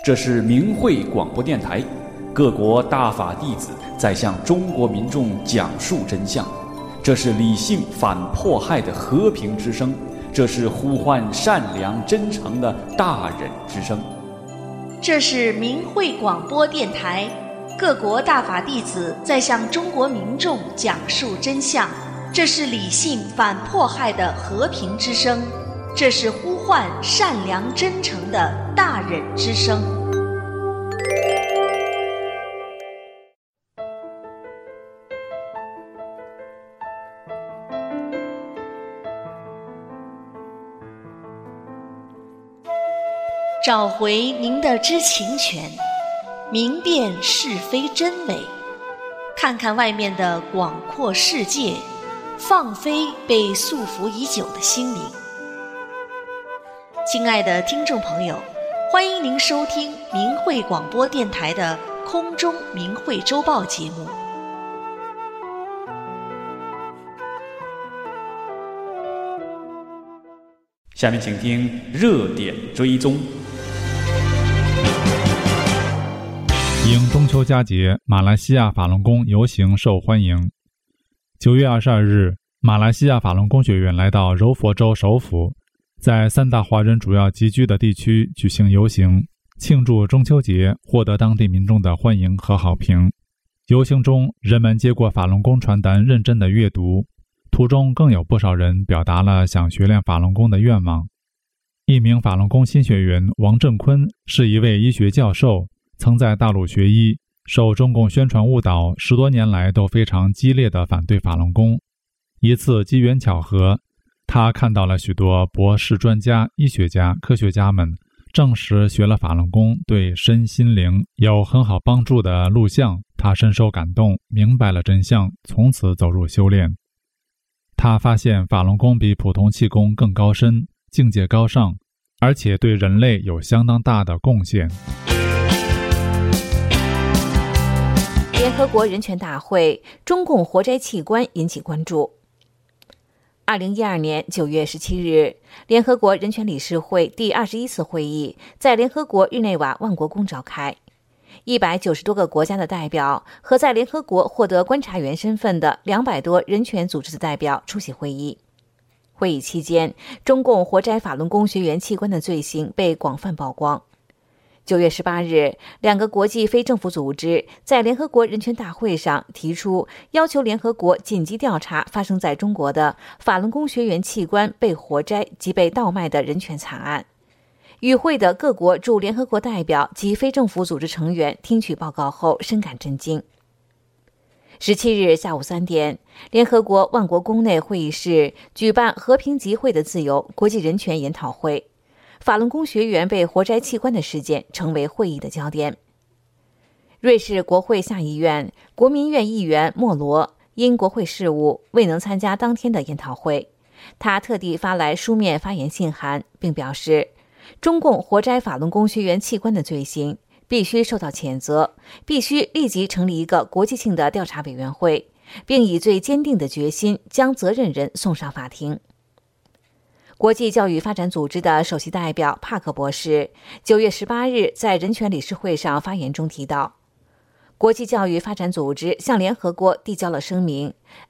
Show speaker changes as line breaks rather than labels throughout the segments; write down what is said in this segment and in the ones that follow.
这是明慧广播电台，各国大法弟子在向中国民众讲述真相。这是理性反迫害的和平之声，这是呼唤善良真诚的大忍之声。
这是明慧广播电台，各国大法弟子在向中国民众讲述真相。这是理性反迫害的和平之声，这是呼唤善良真诚的大忍之声。找回您的知情权，明辨是非真伪，看看外面的广阔世界，放飞被束缚已久的心灵。亲爱的听众朋友，欢迎您收听明慧广播电台的空中明慧周报节目。
下面请听热点追踪。
迎中秋佳节，马来西亚法轮功游行受欢迎。9月22日，马来西亚法轮功学院来到柔佛州首府，在三大华人主要集聚的地区举行游行，庆祝中秋节，获得当地民众的欢迎和好评。游行中，人们接过法轮功传单认真的阅读，途中更有不少人表达了想学练法轮功的愿望。一名法轮功新学员王振坤是一位医学教授，曾在大陆学医，受中共宣传误导，10多年来都非常激烈地反对法轮功。一次机缘巧合，他看到了许多博士专家、医学家、科学家们证实学了法轮功对身心灵有很好帮助的录像，他深受感动，明白了真相，从此走入修炼。他发现法轮功比普通气功更高深，境界高尚，而且对人类有相当大的贡献。
联合国人权大会，中共活摘器官引起关注。2012年9月17日，联合国人权理事会第21次会议在联合国日内瓦万国宫召开。190多个国家的代表和在联合国获得观察员身份的200多人权组织的代表出席会议。会议期间，中共活摘法轮功学员器官的罪行被广泛曝光。9月18日，2个国际非政府组织在联合国人权大会上提出要求联合国紧急调查发生在中国的法轮功学员器官被活摘及被盗卖的人权惨案。与会的各国驻联合国代表及非政府组织成员听取报告后深感震惊。17日下午3点，联合国万国宫内会议室举办和平集会的自由国际人权研讨会。法轮功学员被活摘器官的事件成为会议的焦点。瑞士国会下议院国民院议员莫罗因国会事务未能参加当天的研讨会，他特地发来书面发言信函，并表示中共活摘法轮功学员器官的罪行必须受到谴责，必须立即成立一个国际性的调查委员会，并以最坚定的决心将责任人送上法庭。国际教育发展组织的首席代表帕克博士9月18日在人权理事会上发言中提到，国际教育发展组织向联合国递交了声明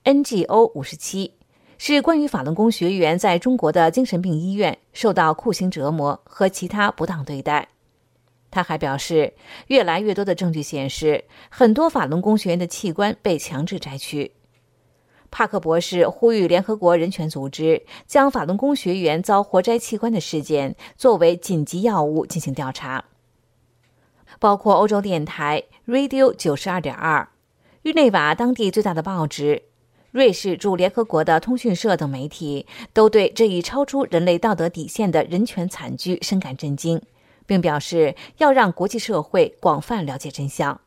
NGO 57，是关于法轮功学员在中国的精神病医院受到酷刑折磨和其他不当对待。他还表示，越来越多的证据显示，很多法轮功学员的器官被强制摘取。帕克博士呼吁联合国人权组织将法轮功学员遭活摘器官的事件作为紧急要务进行调查。包括欧洲电台 Radio 92.2、日内瓦当地最大的报纸、瑞士驻联合国的通讯社等媒体都对这一超出人类道德底线的人权惨剧深感震惊，并表示要让国际社会广泛了解真相。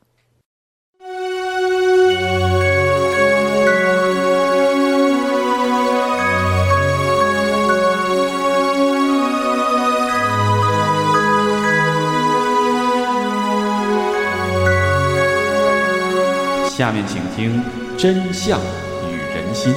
下面请听真相与人心。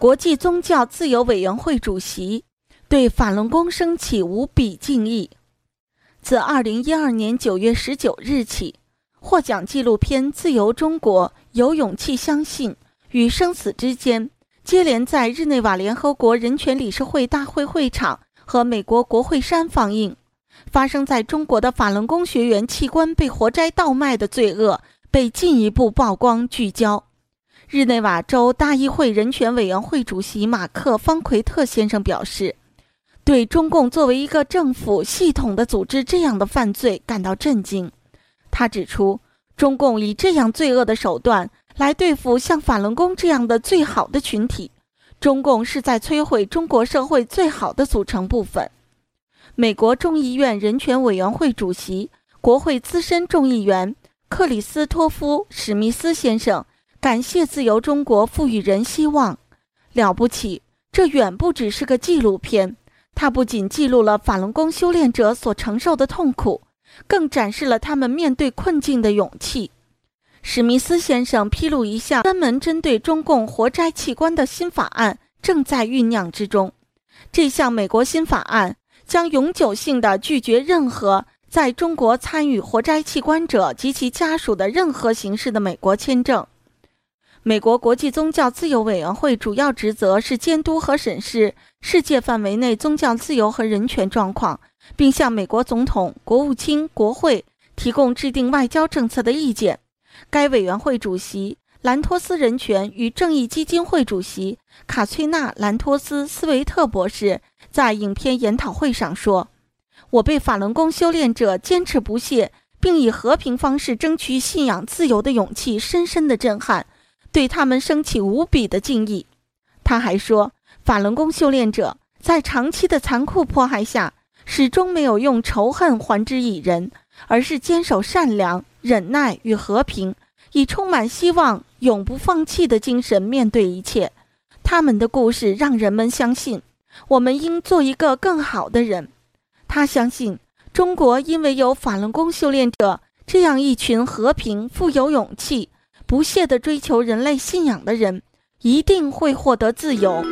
国际宗教自由委员会主席，对法轮功升起无比敬意。自2012年9月19日起，获奖纪录片《自由中国：有勇气相信与生死之间》接连在日内瓦联合国人权理事会大会会场和美国国会山放映。发生在中国的法轮功学员器官被活摘倒卖的罪恶被进一步曝光聚焦。日内瓦州大议会人权委员会主席马克·方奎特先生表示，对中共作为一个政府系统的组织这样的犯罪感到震惊。他指出，中共以这样罪恶的手段来对付像法轮功这样的最好的群体，中共是在摧毁中国社会最好的组成部分。美国众议院人权委员会主席、国会资深众议员克里斯托夫·史密斯先生感谢自由中国赋予人希望。了不起，这远不只是个纪录片，它不仅记录了法轮功修炼者所承受的痛苦，更展示了他们面对困境的勇气。史密斯先生披露一项专门针对中共活摘器官的新法案正在酝酿之中。这项美国新法案将永久性地拒绝任何在中国参与活摘器官者及其家属的任何形式的美国签证。美国国际宗教自由委员会主要职责是监督和审视世界范围内宗教自由和人权状况，并向美国总统、国务卿、国会提供制定外交政策的意见。该委员会主席兰托斯人权与正义基金会主席卡崔娜·兰托斯·斯维特博士在影片研讨会上说，我被法轮功修炼者坚持不懈并以和平方式争取信仰自由的勇气深深的震撼，对他们升起无比的敬意。他还说，法轮功修炼者在长期的残酷迫害下始终没有用仇恨还之以人，而是坚守善良、忍耐与和平，以充满希望、永不放弃的精神面对一切。他们的故事让人们相信，我们应做一个更好的人。他相信，中国因为有法轮功修炼者这样一群和平、富有勇气、不懈地追求人类信仰的人，一定会获得自由。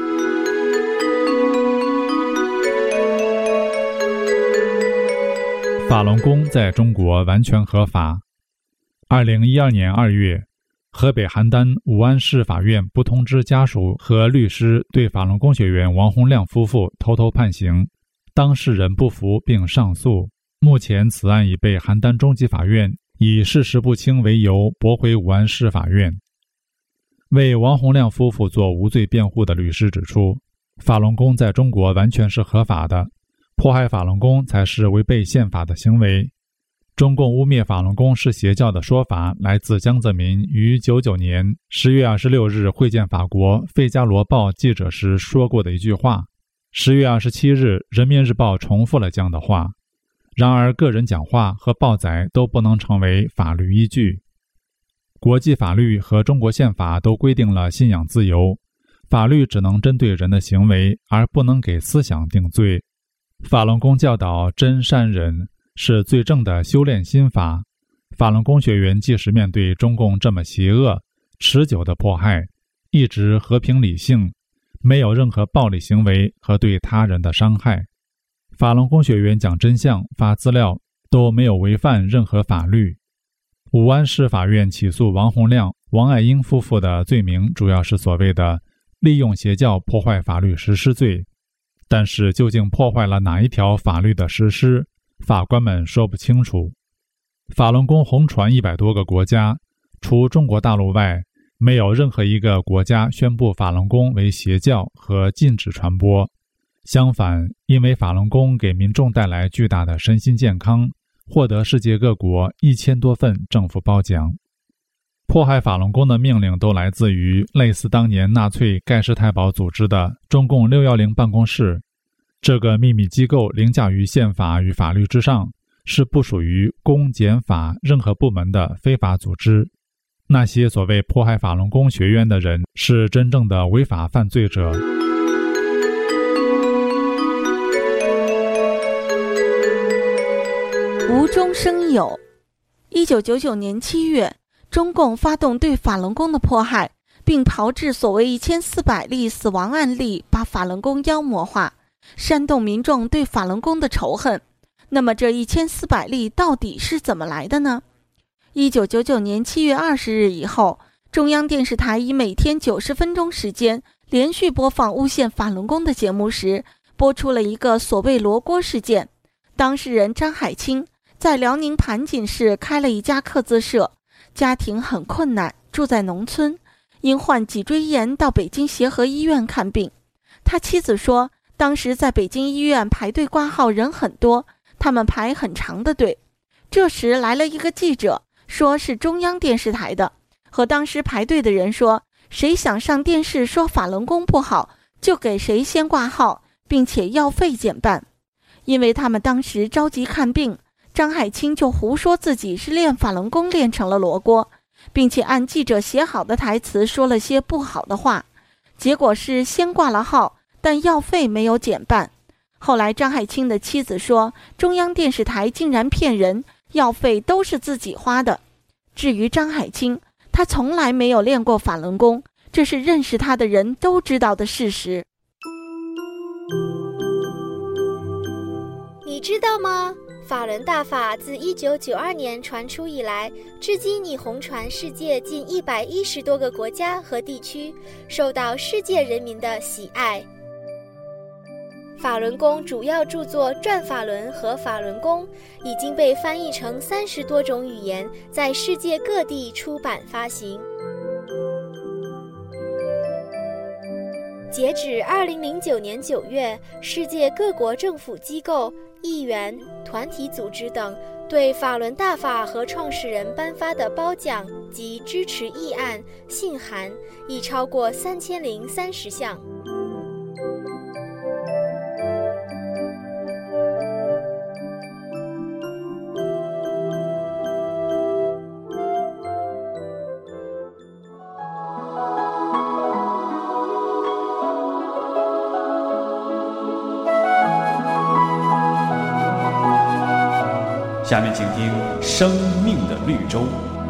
法轮功在中国完全合法。2012年2月，河北邯郸武安市法院不通知家属和律师，对法轮功学员王洪亮夫妇偷偷判刑。当事人不服并上诉，目前此案已被邯郸中级法院以事实不清为由驳回武安市法院。为王洪亮夫妇做无罪辩护的律师指出，法轮功在中国完全是合法的，迫害法轮功才是违背宪法的行为。中共污蔑法轮功是邪教的说法来自江泽民于99年10月26日会见法国《费加罗报》记者时说过的一句话。10月27日，《人民日报》重复了这样的话。然而，个人讲话和报载都不能成为法律依据。国际法律和中国宪法都规定了信仰自由，法律只能针对人的行为，而不能给思想定罪。法轮功教导真善忍，是最正的修炼心法。法轮功学员即使面对中共这么邪恶、持久的迫害，一直和平理性，没有任何暴力行为和对他人的伤害。法轮功学员讲真相、发资料都没有违反任何法律。武安市法院起诉王洪亮、王爱英夫妇的罪名主要是所谓的利用邪教破坏法律实施罪，但是究竟破坏了哪一条法律的实施，法官们说不清楚。法轮功红传100多个国家，除中国大陆外，没有任何一个国家宣布法轮功为邪教和禁止传播。相反，因为法轮功给民众带来巨大的身心健康，获得世界各国1000多份政府褒奖。迫害法轮功的命令都来自于类似当年纳粹盖世太保组织的中共610办公室。这个秘密机构凌驾于宪法与法律之上，是不属于公检法任何部门的非法组织。那些所谓迫害法轮功学员的人，是真正的违法犯罪者。
无中生有。1999年7月，中共发动对法轮功的迫害， 并炮制所谓1400例死亡案例，把法轮功妖魔化，煽动民众对法轮功的仇恨。那么这1400例到底是怎么来的呢？1999年7月20日以后，中央电视台以每天90分钟时间连续播放诬陷法轮功的节目时，播出了一个所谓罗锅事件。当事人张海清在辽宁盘锦市开了一家刻字社，家庭很困难，住在农村，因患脊椎炎到北京协和医院看病。他妻子说，当时在北京医院排队挂号人很多，他们排很长的队。这时来了一个记者，说是中央电视台的，和当时排队的人说，谁想上电视说法轮功不好，就给谁先挂号，并且药费减半。因为他们当时着急看病，张海清就胡说自己是练法轮功练成了罗锅，并且按记者写好的台词说了些不好的话。结果是先挂了号，但药费没有减半。后来张海清的妻子说，中央电视台竟然骗人，药费都是自己花的。至于张海清，他从来没有练过法轮功，这是认识他的人都知道的事实。
你知道吗？法轮大法自1992年传出以来，至今已红传世界近110多个国家和地区，受到世界人民的喜爱。法轮功主要著作《转法轮》和《法轮功》已经被翻译成30多种语言，在世界各地出版发行。截止2009年9月，世界各国政府机构、议员、团体组织等对法轮大法和创始人颁发的褒奖及支持议案、信函已超过3030项。
下面请听《生命的绿洲》。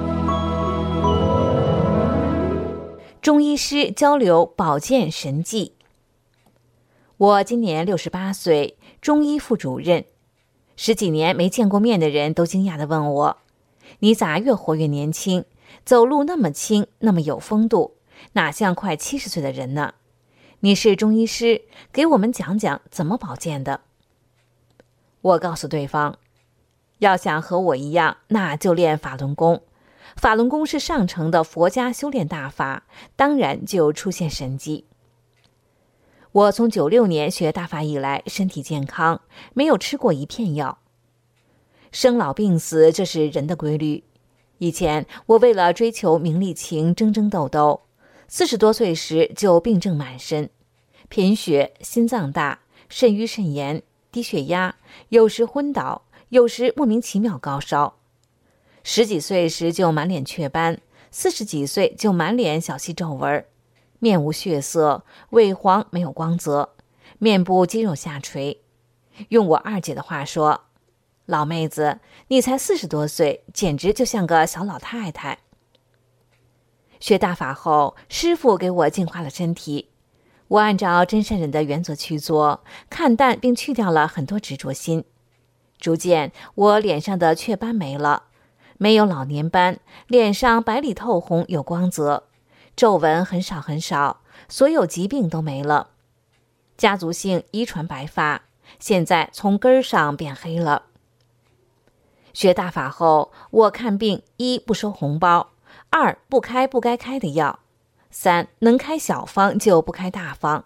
中医师交流保健神技。我今年68岁，中医副主任。10几年没见过面的人都惊讶地问我，你咋越活越年轻，走路那么轻，那么有风度，哪像快70岁的人呢？你是中医师，给我们讲讲怎么保健的。我告诉对方，要想和我一样，那就练法轮功。法轮功是上乘的佛家修炼大法，当然就出现神迹。我从96年学大法以来，身体健康，没有吃过一片药。生老病死，这是人的规律。以前我为了追求名利情，争争斗斗，40多岁时就病症满身，贫血、心脏大、肾盂肾炎、低血压，有时昏倒，有时莫名其妙高烧。10几岁时就满脸雀斑，40几岁就满脸小细皱纹，面无血色，萎黄没有光泽，面部肌肉下垂。用我二姐的话说，老妹子，你才40多岁，简直就像个小老太太。学大法后，师父给我净化了身体，我按照真善忍的原则去做，看淡并去掉了很多执着心。逐渐我脸上的雀斑没了，没有老年斑，脸上白里透红有光泽，皱纹很少很少，所有疾病都没了。家族性遗传白发，现在从根儿上变黑了。学大法后，我看病1不收红包，2不开不该开的药，3能开小方就不开大方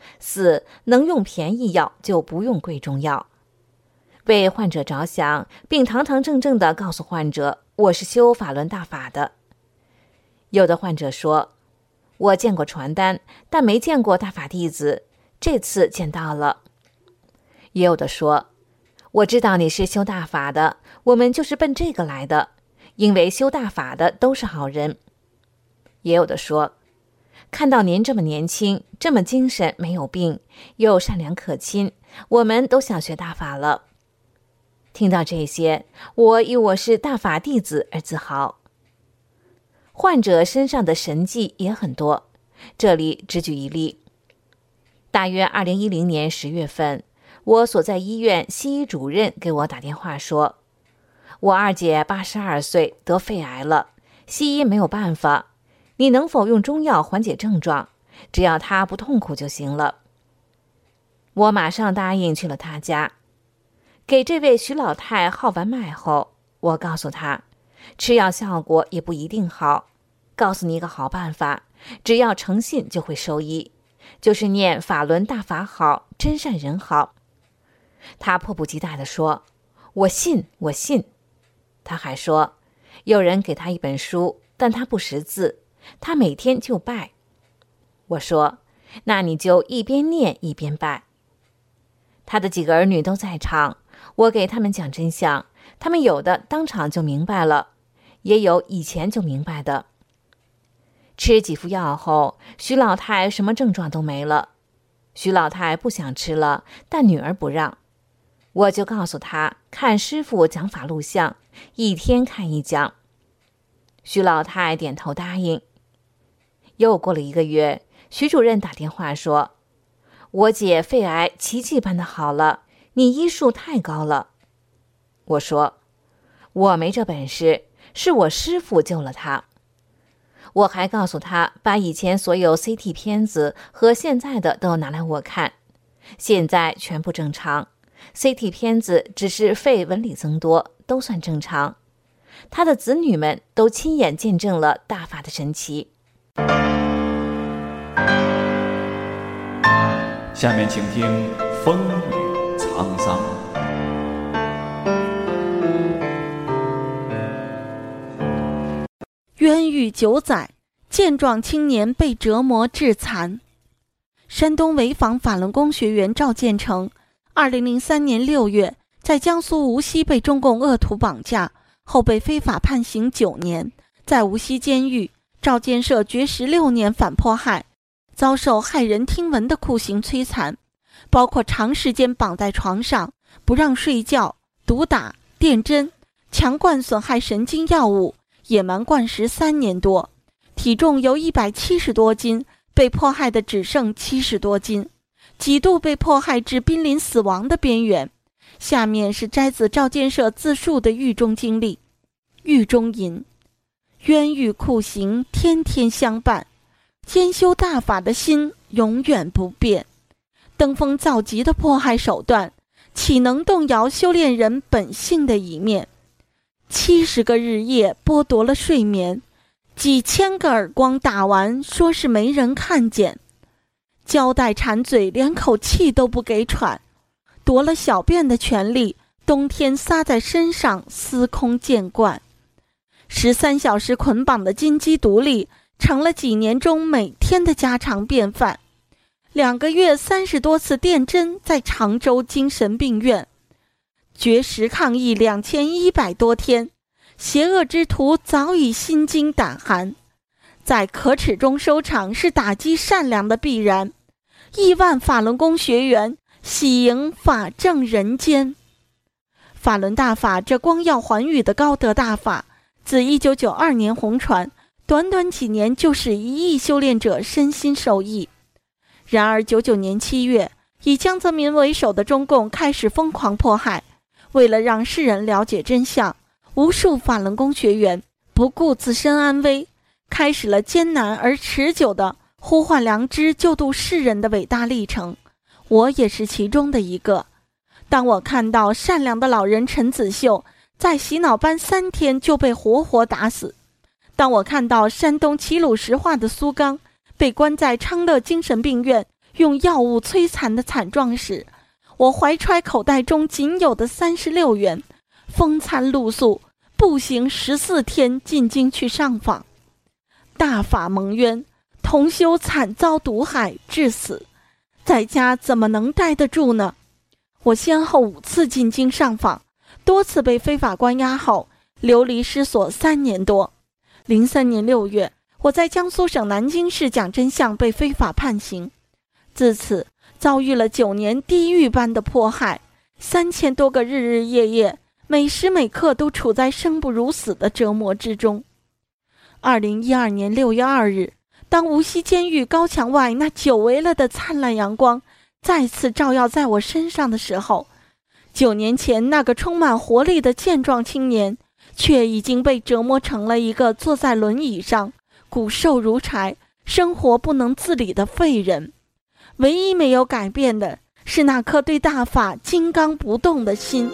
，4能用便宜药就不用贵重药。为患者着想，并堂堂正正地告诉患者，我是修法轮大法的。有的患者说，我见过传单，但没见过大法弟子，这次见到了。也有的说，我知道你是修大法的，我们就是奔这个来的，因为修大法的都是好人。也有的说，看到您这么年轻，这么精神，没有病，又善良可亲，我们都想学大法了。听到这些，我以我是大法弟子而自豪。 患者身上的神迹也很多，这里只举一例。大约2010年10月份，我所在医院西医主任给我打电话说，我二姐82岁得肺癌了，西医没有办法，你能否用中药缓解症状，只要她不痛苦就行了。我马上答应去了她家，给这位徐老太号完脉后，我告诉她，吃药效果也不一定好，告诉你一个好办法，只要诚信就会收益，就是念法轮大法好，真善人好。他迫不及待地说，我信，我信。他还说，有人给他一本书，但他不识字，他每天就拜。我说，那你就一边念一边拜。他的几个儿女都在场，我给他们讲真相，他们有的当场就明白了，也有以前就明白的。吃几副药后，徐老太什么症状都没了。徐老太不想吃了，但女儿不让，我就告诉她看师傅讲法录像，一天看一讲。徐老太点头答应。又过了1个月，徐主任打电话说，我姐肺癌奇迹般的好了，你医术太高了。我说，我没这本事，是我师傅救了她。我还告诉他，把以前所有 CT 片子和现在的都拿来我看，现在全部正常， CT 片子只是肺纹理增多，都算正常。他的子女们都亲眼见证了大法的神奇。
下面请听风雨沧桑。
冤狱9载，健壮青年被折磨致残。山东潍坊法轮功学员赵建成2003年6月在江苏无锡被中共恶徒绑架后，被非法判刑9年，在无锡监狱赵建设绝16年反迫害，遭受骇人听闻的酷刑摧残，包括长时间绑在床上，不让睡觉，毒打、电针、强灌损害神经药物，野蛮灌食3年多，体重由170多斤被迫害的只剩70多斤，几度被迫害至濒临死亡的边缘。下面是摘自赵建设自述的狱中经历。狱中吟：冤狱酷刑天天相伴，兼修大法的心永远不变。登峰造极的迫害手段，岂能动摇修炼人本性的一面？70个日夜剥夺了睡眠，几千个耳光打完，说是没人看见，胶带缠嘴，连口气都不给喘，夺了小便的权利，冬天撒在身上，司空见惯。13小时捆绑的金鸡独立，成了几年中每天的家常便饭。2个月30多次电针，在常州精神病院。绝食抗议2100多天，邪恶之徒早已心惊胆寒。在可耻中收场，是打击善良的必然。亿万法轮功学员喜迎法正人间。法轮大法这光耀寰宇的高德大法，自1992年红传，短短几年就使1亿修炼者身心受益。然而99年7月，以江泽民为首的中共开始疯狂迫害，为了让世人了解真相，无数法轮功学员不顾自身安危，开始了艰难而持久的呼唤良知、救度世人的伟大历程。我也是其中的一个。当我看到善良的老人陈子秀在洗脑班3天就被活活打死，当我看到山东齐鲁石化的苏刚被关在昌乐精神病院用药物摧残的惨状时，我怀揣口袋中仅有的36元，风餐露宿，步行14天进京去上访。大法蒙冤，同修惨遭毒害致死，在家怎么能待得住呢？我先后5次进京上访，多次被非法关押后流离失所3年多。03年6月，我在江苏省南京市讲真相被非法判刑，自此遭遇了9年地狱般的迫害，3000多个日日夜夜，每时每刻都处在生不如死的折磨之中。 2012年6月2日，当无锡监狱高墙外那久违了的灿烂阳光再次照耀在我身上的时候，9年前那个充满活力的健壮青年却已经被折磨成了一个坐在轮椅上骨瘦如柴、生活不能自理的废人。唯一没有改变的是那颗对大法金刚不动的心。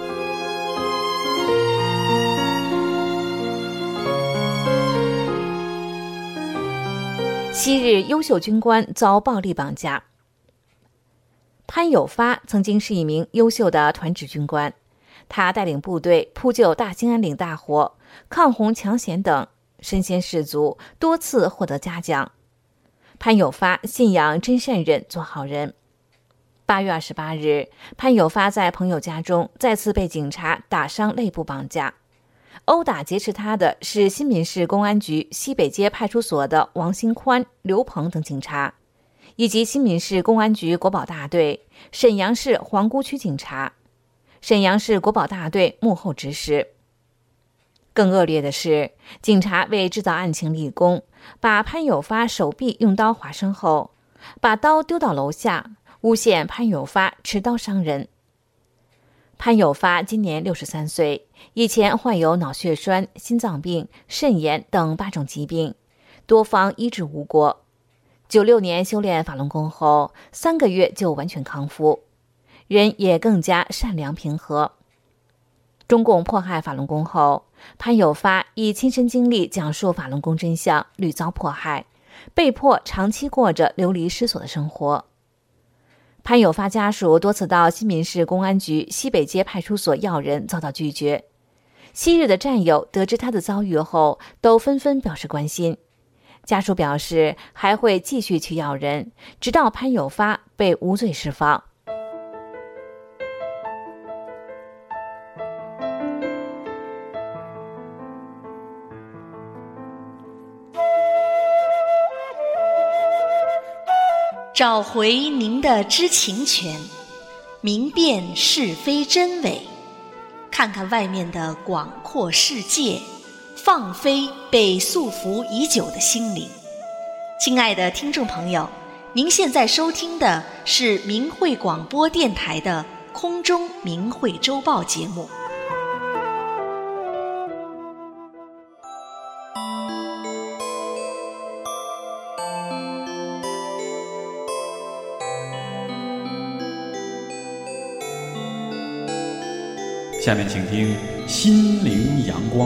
昔日优秀军官遭暴力绑架。潘有发曾经是一名优秀的团职军官，他带领部队扑救大兴安岭大火、抗洪抢险等，身先士卒，多次获得嘉奖。潘有发信仰真善忍，做好人。8月28日，潘有发在朋友家中再次被警察打伤肋部绑架。殴打劫持他的是新民市公安局西北街派出所的王新宽、刘鹏等警察，以及新民市公安局国保大队、沈阳市皇姑区警察、沈阳市国保大队幕后指使。更恶劣的是，警察为制造案情立功，把潘有发手臂用刀划伤后，把刀丢到楼下，诬陷潘有发持刀伤人。潘有发今年63岁，以前患有脑血栓、心脏病、肾炎等8种疾病，多方医治无果。96年修炼法轮功后，3个月就完全康复，人也更加善良平和。中共迫害法轮功后，潘有发以亲身经历讲述法轮功真相，屡遭迫害，被迫长期过着流离失所的生活。潘有发家属多次到新民市公安局西北街派出所要人，遭到拒绝。昔日的战友得知他的遭遇后，都纷纷表示关心。家属表示还会继续去要人，直到潘有发被无罪释放。
找回您的知情权，明辨是非真伪，看看外面的广阔世界，放飞被束缚已久的心灵。亲爱的听众朋友，您现在收听的是明慧广播电台的空中明慧周报节目。
下面请听心灵阳光。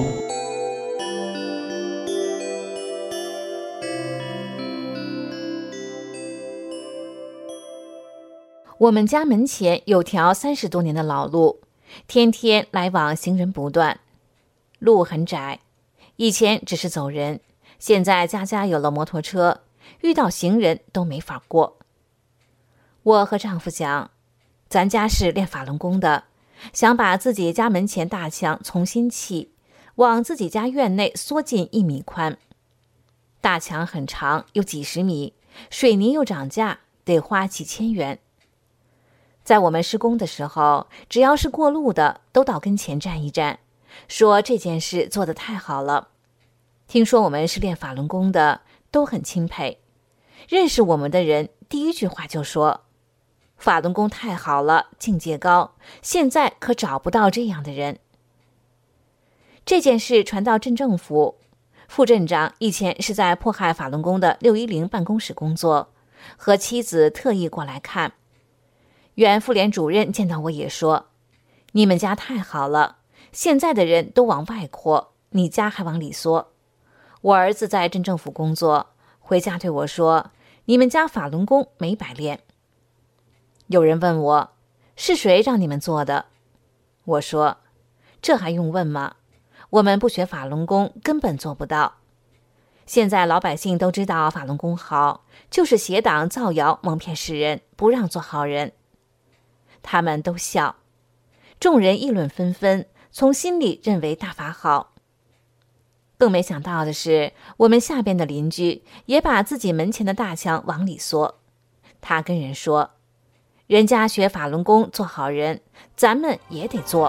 我们家门前有条30多年的老路，天天来往行人不断。路很窄，以前只是走人，现在家家有了摩托车，遇到行人都没法过。我和丈夫想，咱家是练法轮功的，想把自己家门前大墙重新砌，往自己家院内缩进1米宽。大墙很长，有几十米，水泥又涨价，得花几千元。在我们施工的时候，只要是过路的都到跟前站一站，说这件事做得太好了。听说我们是练法轮功的，都很钦佩。认识我们的人第一句话就说，法轮功太好了，境界高，现在可找不到这样的人。这件事传到镇政府，副镇长以前是在迫害法轮功的610办公室工作，和妻子特意过来看。原妇联主任见到我也说，你们家太好了，现在的人都往外扩，你家还往里缩。我儿子在镇政府工作，回家对我说，你们家法轮功没白练。有人问我，是谁让你们做的？我说，这还用问吗？我们不学法轮功根本做不到。现在老百姓都知道法轮功好，就是邪党造谣蒙骗世人，不让做好人。他们都笑，众人议论纷纷，从心里认为大法好。更没想到的是，我们下边的邻居也把自己门前的大墙往里缩。他跟人说，人家学法轮功做好人，咱们也得做。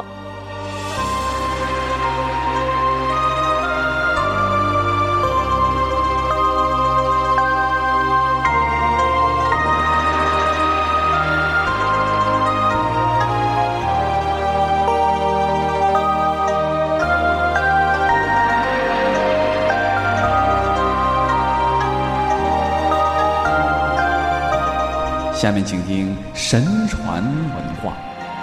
下面请听神传文化。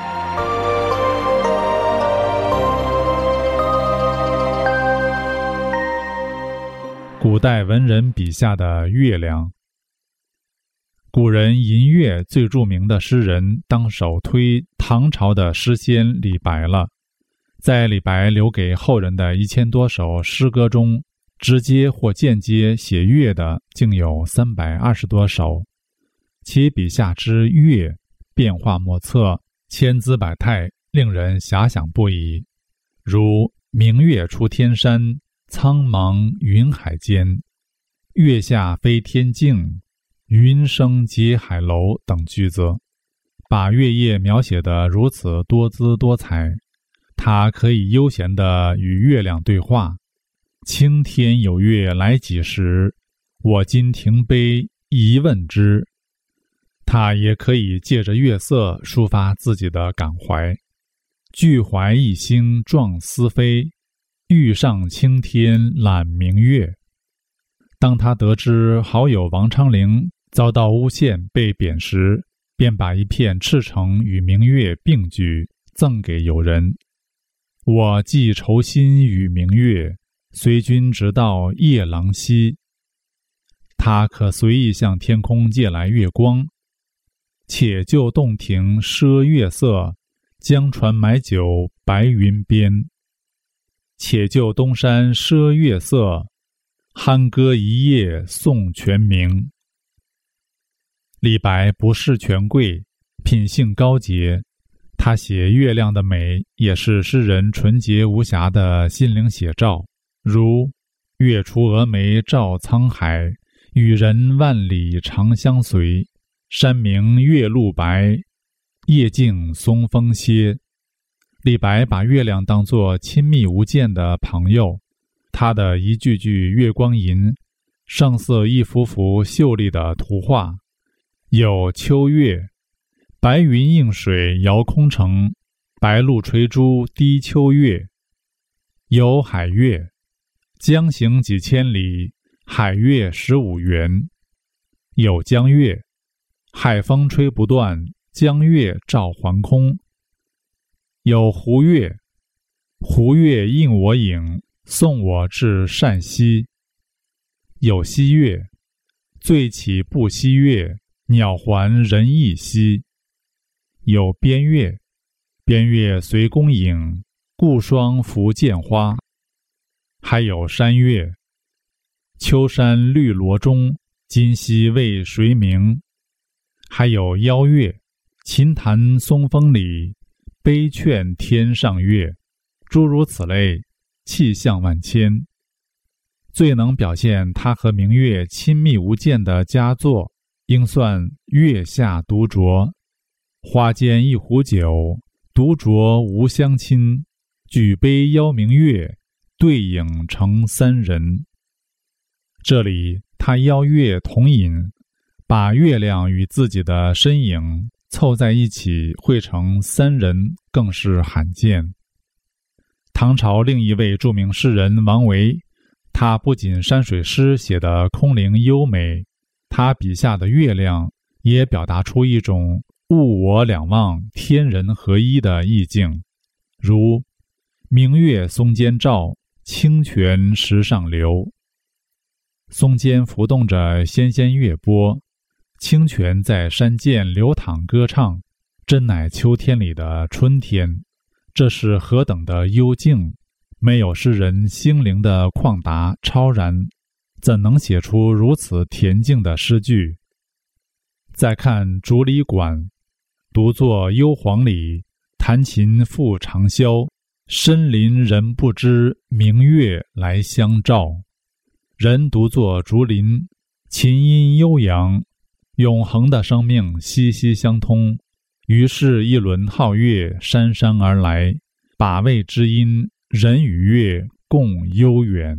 古代文人笔下的月亮。古人吟月最著名的诗人当首推唐朝的诗仙李白了。在李白留给后人的1000多首诗歌中，直接或间接写月的竟有320多首，其笔下之月变化莫测，千姿百态，令人遐想不已。如明月出天山，苍茫云海间，月下飞天镜，云生结海楼等句子，把月夜描写得如此多姿多彩。他可以悠闲地与月亮对话，青天有月来几时，我今停杯一问之。他也可以借着月色抒发自己的感怀，俱怀一心壮思飞，欲上青天揽明月。当他得知好友王昌龄遭到诬陷被贬时，便把一片赤诚与明月并举，赠给友人。我寄愁心与明月，随君直到夜郎西。他可随意向天空借来月光，且就洞庭赊月色，将船买酒白云边。且就东山赊月色，酣歌一夜颂泉明。李白不是权贵，品性高洁，他写月亮的美也是诗人纯洁无瑕的心灵写照，如月出峨眉照沧海，与人万里长相随，山明月露白，夜静松风歇。李白把月亮当作亲密无间的朋友，他的一句句月光吟胜似一幅幅秀丽的图画。有秋月，白云映水摇空城，白露垂珠滴秋月。有海月，江行几千里，海月15圆。有江月，海风吹不断，江月照环空。有湖月，湖月映我影，送我至善溪。有溪月，醉起不惜月，鸟还人亦稀。有边月，边月随公影，故霜拂见花。还有山月，秋山绿萝中，今夕为谁明。还有邀月，琴弹松风里，悲劝天上月。诸如此类，气象万千。最能表现他和明月亲密无间的佳作，应算《月下独酌》。花间一壶酒，独酌无相亲。举杯邀明月，对影成3人。这里他邀月同饮，把月亮与自己的身影凑在一起绘成3人，更是罕见。唐朝另一位著名诗人王维，他不仅山水诗写得空灵优美，他笔下的月亮也表达出一种物我两忘，天人合一的意境，如明月松间照，清泉石上流。松间浮动着纤纤月波，清泉在山涧流淌歌唱，真乃秋天里的春天。这是何等的幽静，没有诗人心灵的旷达超然，怎能写出如此恬静的诗句？再看《竹里馆》，独坐幽篁里，弹琴复长啸，深林人不知，明月来相照。人独坐竹林，琴音悠扬，永恒的生命息息相通。于是一轮皓月姗姗而来，把味之音，人与月共悠远。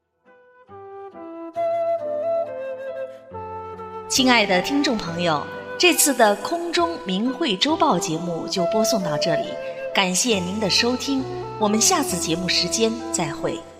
亲爱的听众朋友，这次的空中明慧周报节目就播送到这里，感谢您的收听，我们下次节目时间再会。